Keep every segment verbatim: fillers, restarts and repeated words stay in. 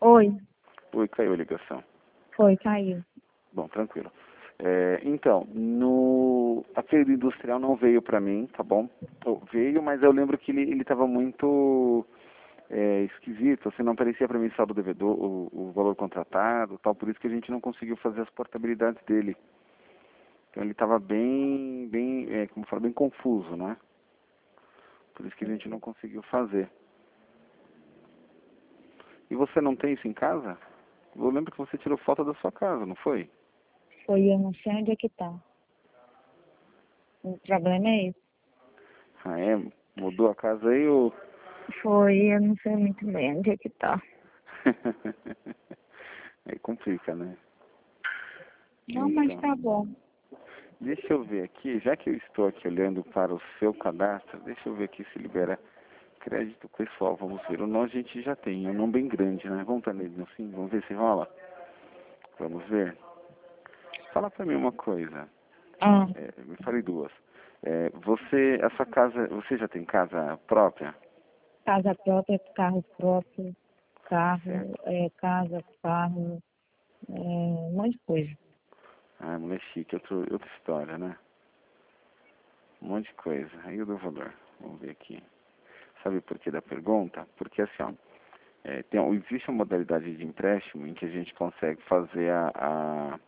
Oi, Oi, caiu a ligação. foi, caiu. Bom, tranquilo. É, então, no a feira industrial não veio para mim, tá bom? Ou veio, mas eu lembro que ele ele estava muito é, esquisito, assim, não aparecia para mim saldo devedor, o, o valor contratado, tal, por isso que a gente não conseguiu fazer as portabilidades dele. Então ele estava bem, bem, é, como fala, bem confuso, né? Por isso que a gente não conseguiu fazer. E você não tem isso em casa? Eu lembro que você tirou foto da sua casa, não foi? Foi, eu não sei onde é que tá. O problema é esse. Ah, é? Mudou a casa aí ou... Foi, eu não sei muito bem onde é que tá. Aí complica, né? Não, mas Então, tá bom. deixa eu ver aqui, já que eu estou aqui olhando para o seu cadastro, deixa eu ver aqui se libera crédito pessoal. Vamos ver. O nome a gente já tem, é um nome bem grande, né? Vamos para nele assim, vamos ver se rola. Vamos ver. Fala para mim uma coisa. Ah, É, me fale duas. É, você, essa casa, você já tem casa própria? casa própria, carro próprio, carro, Certo. é, casa, carro, é, um monte de coisa. Ah, mulher chique, outro, outra história, né? Um monte de coisa. Aí o do valor. Vamos ver aqui. Sabe por que da pergunta? Porque assim, ó, é, tem, existe uma modalidade de empréstimo em que a gente consegue fazer a, a-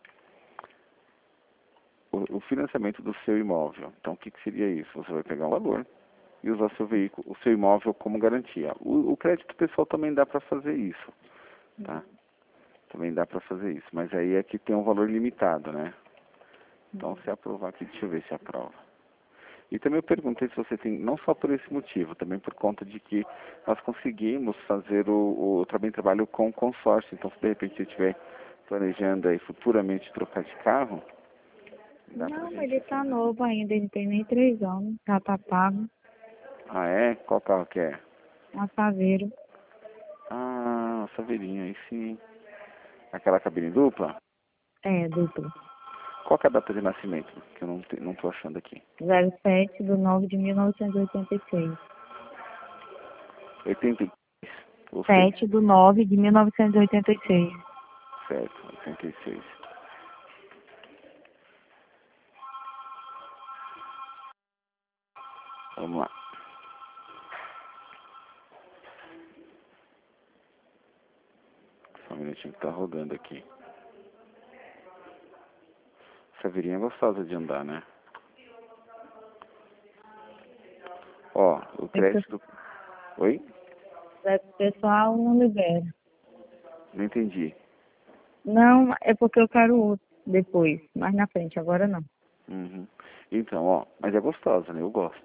o, o financiamento do seu imóvel. Então, o que, que seria isso? Você vai pegar um valor e usar seu veículo, o seu imóvel como garantia. O, o crédito pessoal também dá para fazer isso, tá? Também dá para fazer isso, mas aí é que tem um valor limitado, né? Então, se aprovar aqui, deixa eu ver se aprova. E também eu perguntei se você tem, não só por esse motivo, também por conta de que nós conseguimos fazer o, o também trabalho com consórcio. Então, se de repente você estiver planejando aí futuramente trocar de carro, dá pra Não, gente ele tá fazer. novo ainda, ele tem nem três anos, já tá pago, Ah, é? Qual carro que é? um Saveiro, Ah, Saveirinho, aí sim. Aquela cabine dupla? é, duplo. Qual que é a data de nascimento? Que eu não, te, não tô achando aqui. zero sete do nove de mil novecentos e oitenta e seis. oitenta e seis ou seis? sete do nove de mil novecentos e oitenta e seis. Certo, oitenta e seis. Vamos lá. Só um minutinho que tá rodando aqui. Saveirinha é gostosa de andar, né? Ó, o crédito... Oi? O pessoal não libera. Não entendi. Não, é porque eu quero outro depois, mais na frente, agora não. Uhum. Então, ó, mas é gostosa, né? Eu gosto.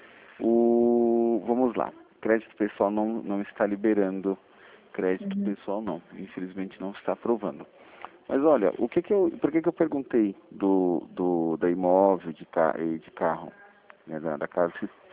O... Vamos lá. Crédito pessoal não, não está liberando crédito Uhum. pessoal, não. Infelizmente não está aprovando. Mas olha, o que que eu, por que que eu perguntei do, do, da imóvel de, ca, e de carro, né, da, da casa,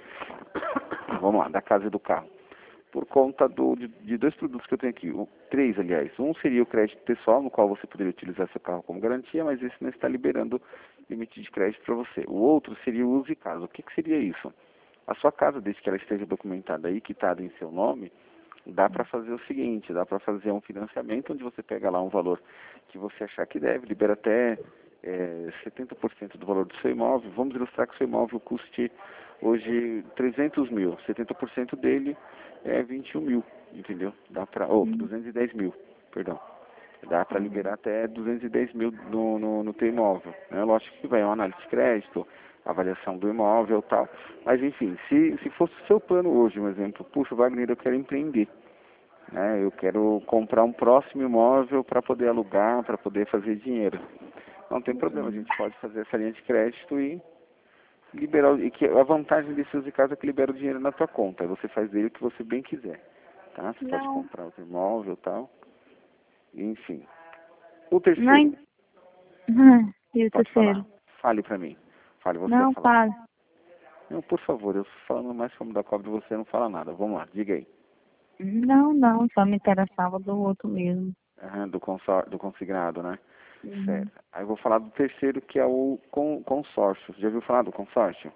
vamos lá, da casa e do carro? Por conta do, de, de dois produtos que eu tenho aqui, o, três, aliás. Um seria o crédito pessoal, no qual você poderia utilizar seu carro como garantia, mas esse não está liberando limite de crédito para você. O outro seria o uso e casa. O que que seria isso? A sua casa, desde que ela esteja documentada e quitada em seu nome, dá para fazer o seguinte, dá para fazer um financiamento onde você pega lá um valor que você achar que deve, libera até é, setenta por cento do valor do seu imóvel. Vamos ilustrar que o seu imóvel custe hoje trezentos mil, setenta por cento dele é vinte e um mil, entendeu? Dá para, ou oh, Uhum. duzentos e dez mil, perdão. Dá para Uhum. liberar até duzentos e dez mil no, no, no teu imóvel, né? Lógico que vai uma análise de crédito, avaliação do imóvel e tal. Mas enfim, se, se fosse o seu plano hoje, um exemplo, puxa, Wagner, eu quero empreender, né? Eu quero comprar um próximo imóvel para poder alugar, para poder fazer dinheiro. Não tem problema, a gente pode fazer essa linha de crédito e liberar, o- e que a vantagem desse uso de casa é que libera o dinheiro na tua conta, aí você faz dele o que você bem quiser, tá? Você pode Não, comprar outro imóvel e tal, enfim. O terceiro, não. Uhum. E o pode falar, terceiro? fale para mim, fale, você ia Não, falar. para. Não, por favor, eu falando mais como da cobra, você não fala nada, vamos lá, diga aí. Não, não, só me interessava do outro mesmo. Aham, do, consor, do consignado, né? Uhum. Certo. Aí eu vou falar do terceiro, que é o con, consórcio. Já ouviu falar do consórcio?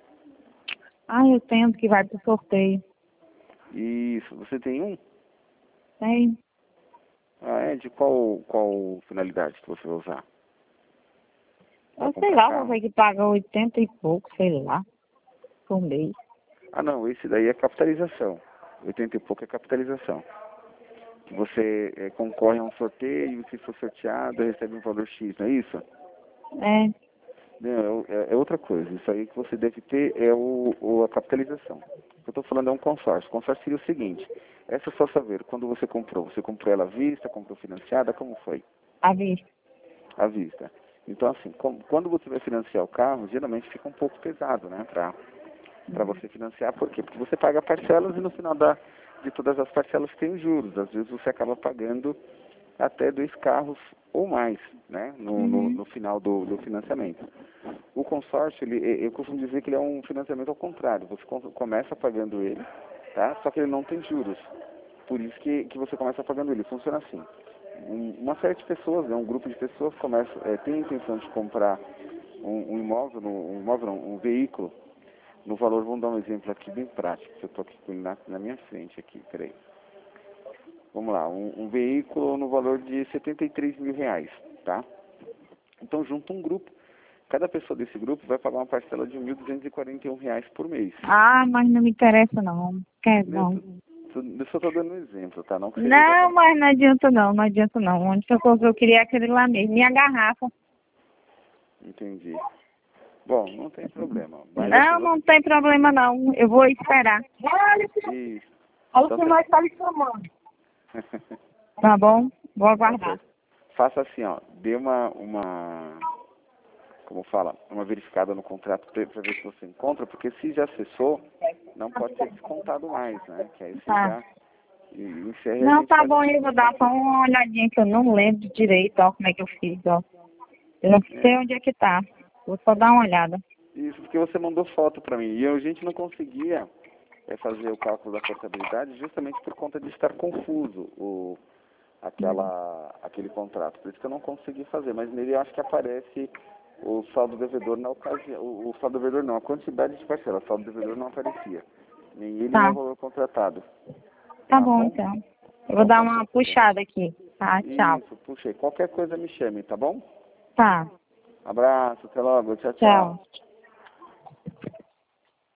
Ah, eu tenho que vai pro sorteio. Isso. Você tem um? Tem. Ah, é? De qual, qual finalidade que você vai usar? Pra Eu sei comprar lá, carro? você que paga oitenta e pouco, sei lá, por mês. Ah, não, esse daí é capitalização. oitenta e pouco é capitalização. Você é, concorre a um sorteio, se for sorteado, recebe um valor X, não é isso? É. Não, é, é outra coisa. Isso aí que você deve ter é o, o- a capitalização. O que eu estou falando é um consórcio. O consórcio seria o seguinte, essa é só saber, quando você comprou, você comprou ela à vista, comprou financiada, como foi? À vista. À vista. Então, assim, com- quando você vai financiar o carro, geralmente fica um pouco pesado, né, para para você financiar. Por quê? Porque você paga parcelas e no final da, de todas as parcelas tem os juros. Às vezes você acaba pagando até dois carros ou mais, né, no, no, Uhum. no final do, do financiamento. O consórcio, ele, eu costumo dizer que ele é um financiamento ao contrário. Você com- começa pagando ele, tá? Só que ele não tem juros. Por isso que, que você começa pagando ele. Funciona assim. Um- uma série de pessoas, né, um grupo de pessoas começa, é, tem a intenção de comprar um, um imóvel, no- um imóvel não, um veículo, no valor, vamos dar um exemplo aqui bem prático, que eu estou aqui com ele na, na minha frente aqui, peraí. Vamos lá, um, um veículo no valor de setenta e três mil reais, tá? Então junta um grupo, cada pessoa desse grupo vai pagar uma parcela de mil duzentos e quarenta e um reais por mês. Ah, mas não me interessa não. Quer Meu, não. tu, tu, eu só estou dando um exemplo, tá? Não que seja Não, exatamente. mas não adianta não, não adianta não. Onde que eu, eu queria aquele lá mesmo. Minha garrafa. Entendi. Bom, não tem problema. Mas assim, Não, não você... tem problema não. Eu vou esperar. Isso. Olha o Então, que você... nós está lhe chamando. Tá bom? Vou Tá aguardar. certo. Faça assim, ó. Dê uma, uma, como fala, uma verificada no contrato para ver se você encontra, porque se já acessou, não pode ser descontado mais, né? Que aí você Tá. já e- encerra e a Não, gente tá faz bom, a... eu vou dar só uma olhadinha que eu não lembro direito, ó, como é que eu fiz, ó. Eu não É, sei onde é que tá. Vou só dar uma olhada. isso, porque você mandou foto para mim. E eu, a gente não conseguia é, fazer o cálculo da portabilidade justamente por conta de estar confuso o, aquela, aquele contrato. Por isso que eu não consegui fazer. Mas nele eu acho que aparece o saldo devedor na ocasião. O, o saldo devedor não, a quantidade de parcela. O saldo devedor não aparecia. Nem ele, nem Tá. o valor contratado. Tá Tá bom, bom? então. Eu vou Então dar tá uma certo. Então. puxada aqui. Tá, tchau. Isso, puxei. Qualquer coisa me chame, tá bom? Tá, Abraço, até logo. Tchau, tchau. tchau.